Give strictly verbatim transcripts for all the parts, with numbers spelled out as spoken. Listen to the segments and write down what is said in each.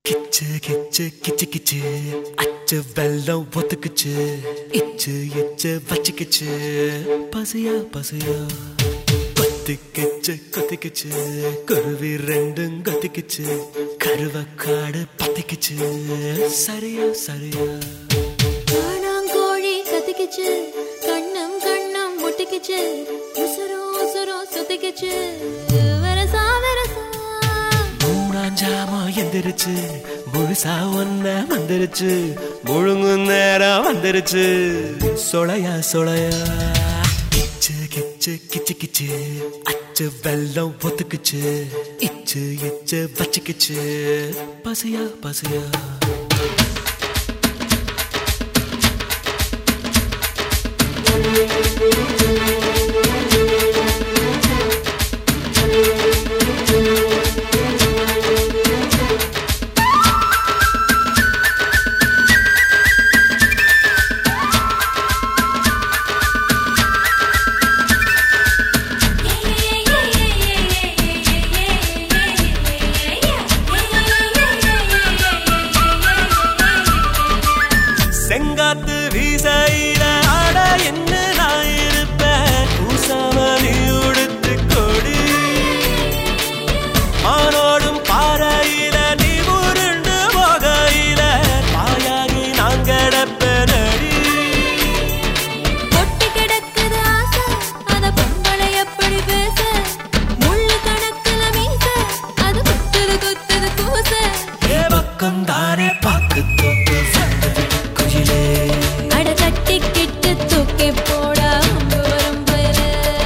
கிச்சு கிச்சு கிச்சு கிச்சு அச்சு வெள்ளம் ஒத்துக்குச்சு இச்சு இச்சு வச்சுக்குச்சு பசியா பசியா கொத்திக்கிச்சு கொத்திக்கிச்சு குருவி ரெண்டும் கொத்திக்கிச்சு கருவக்காடு பத்திக்குச்சு சரியா சரியா கோழி கத்திக்குச்சு கண்ணம் கண்ணம் முட்டிக்குச்சு உசுரோ உசுரோ சுத்திக்குச்சு வரசா வரசா மூணாஞ்சாமா எந்திரிச்சு முழுசா ஒன்ன வந்துருச்சு முழுங்கு நேரம் வந்துருச்சு சொலையா சொலையா கிச்சு கிச்சு கிச்சு கிச்சு அச்சு வெள்ளம் ஒத்துக்குச்சு இச்சு இச்சு வச்சுக்குச்சு பசியா பசியா செங்காத்து வீசையில ஆட என்ன நான் இருப்பேன் பூசாமணி உடுத்து கொடி மானோடும் பாறையில நீ உருண்டு போகையில பாயாகி நான் கிடப்பேன் அடி கொட்டி கிடக்குது ஆசை அத பொம்பளை எப்படி பேச முள்ளு கணக்குல மீச அது குத்துது குத்துது கூச ஏ பக்கம் தானே பாக்கு தோப்பு குயிலே அட கட்டி கிட்டு தூக்கி போடா அம்பு வரும் பேரு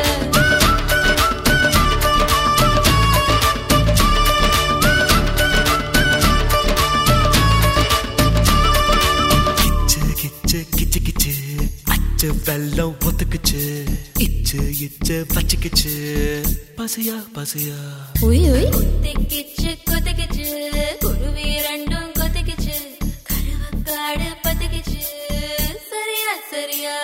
கிச்சு கிச்சு கிச்சு கிச்சு அச்சு வெள்ளம் ஒத்துக்குச்சு இச்சு இச்சு வச்சுக்குச்சு பசியா பசியா உய் உய் கொத்திக்கிச்சு கொத்திக்கிச்சு குருவி ரெண்டும் கொத்திக்கிச்சு கருவக்காடு பத்திக்கிச்சு சரியா சரியா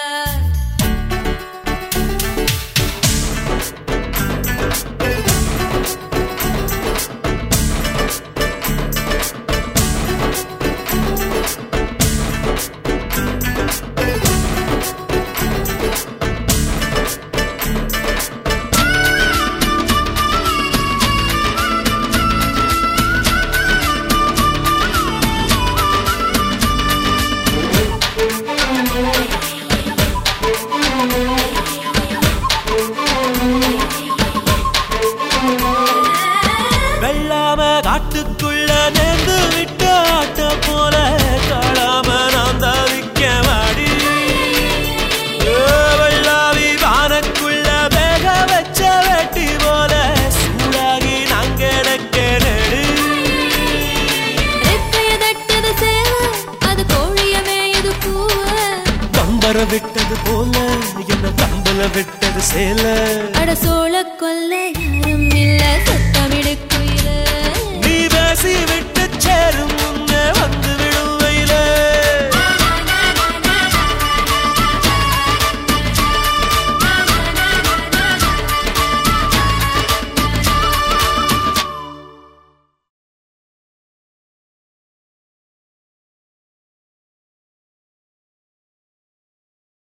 வெள்ளாம காட்டுக்குள்ள நேர்ந்து விட்ட ஆட்ட போல காளாம நாம் தவிக்க மாடி வெள்ளாவி வானக்குள்ள வேக வச்ச வெட்டி போல சூடாகி நாங்க நெடு ரெக்கைய தட்டது சேவ அது கோழியவே இது பூவ கம்பர விட்டது போல என்ன கம்பல விட்டது சேல அட சோழ கொல்லை